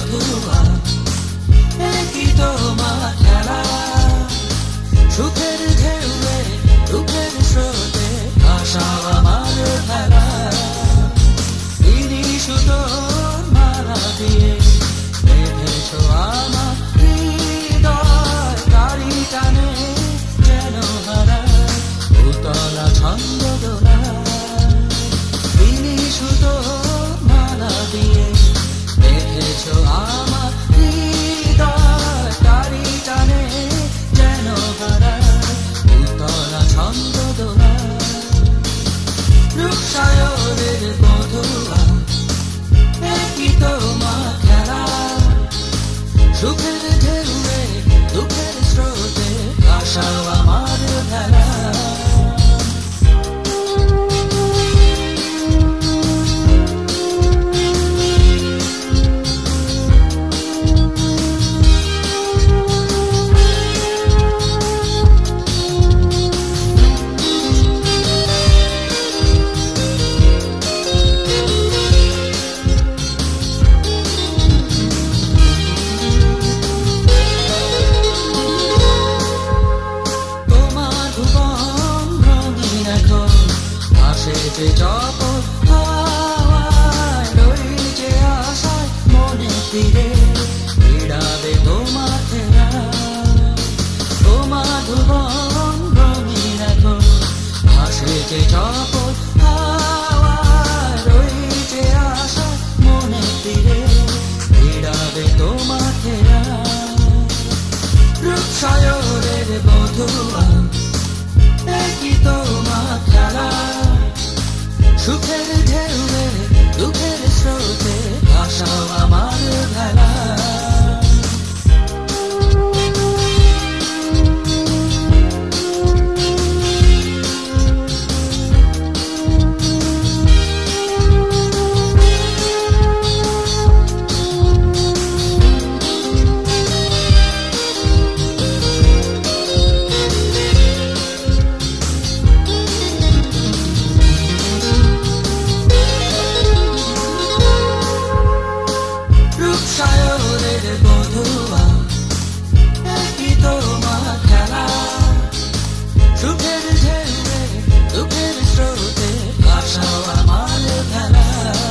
বধুয়া একই তোমার খেলা সুখের ঢেউয়ে দুঃখের স্রোতে ভাসাও আমার ভেলা ইনি সুতোর মালা দিয়ে বেঁধেছ আমার হৃদয় তারি টানে যেন হারা উতলা ছন্দ দোলা ইনি সুতোর মালা দিয়ে বেঁধেছ আমার হৃদয় তারি টানে যেন হারা উতলা ছন্দ দোলা রূপসায়রের বধুয়া একই তোমার খেলা সুখের ঢেউয়ে দুঃখের স্রোতে ভাসাও আমার ভেলা যে জপত হাওয়ায় রইছে আশায় মনে ফিরে ফিরাবে তোমার ফেরা তোমার ভুবন রঙিন এখন ভাসে যে জপত হাওয়ায় রইছে আশায় মনে ফিরে ফিরাবে তোমার ফেরা রূপসায়রের বধুয়া একই তোমার খেলা সুখের ঢেউয়ে দুঃখের স্রোতে ভাসাও আমার ভেলা রূপসায়রের বধুয়া একই তোমার খেলা সুখের ঢেউয়ে দুঃখের স্রোতে ভাসাও আমার ভেলা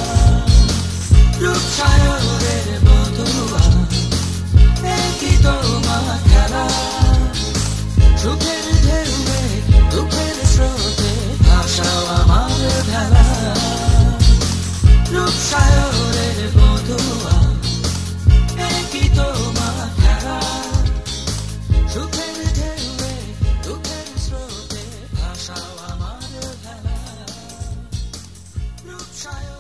রূপসায়রের বধুয়া একই তোমার খেলা সুখের ঢেউয়ে দুঃখের স্রোতে ভাসাও আমার ভেলা রূপসায়রের বধুয়া একই তোমার খেলা সুখের ঢেউয়ে দুঃখের স্রোতে ভাসাও আমার ভেলা রূপসায়র